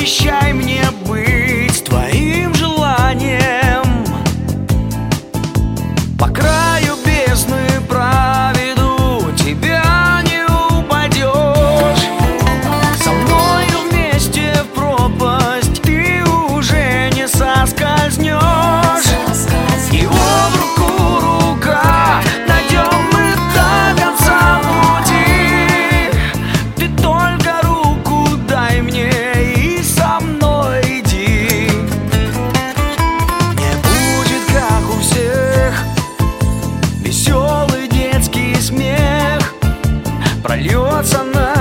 Обещай мне быть твоим желанием. По краю бездны проведу тебя, не упадешь. Со мною вместе в пропасть ты уже не соскользнешь. Его в руку рука, найдем мы до конца пути. Ты только руку дай мне и со мной иди. Не будет, как у всех, веселый детский смех прольется на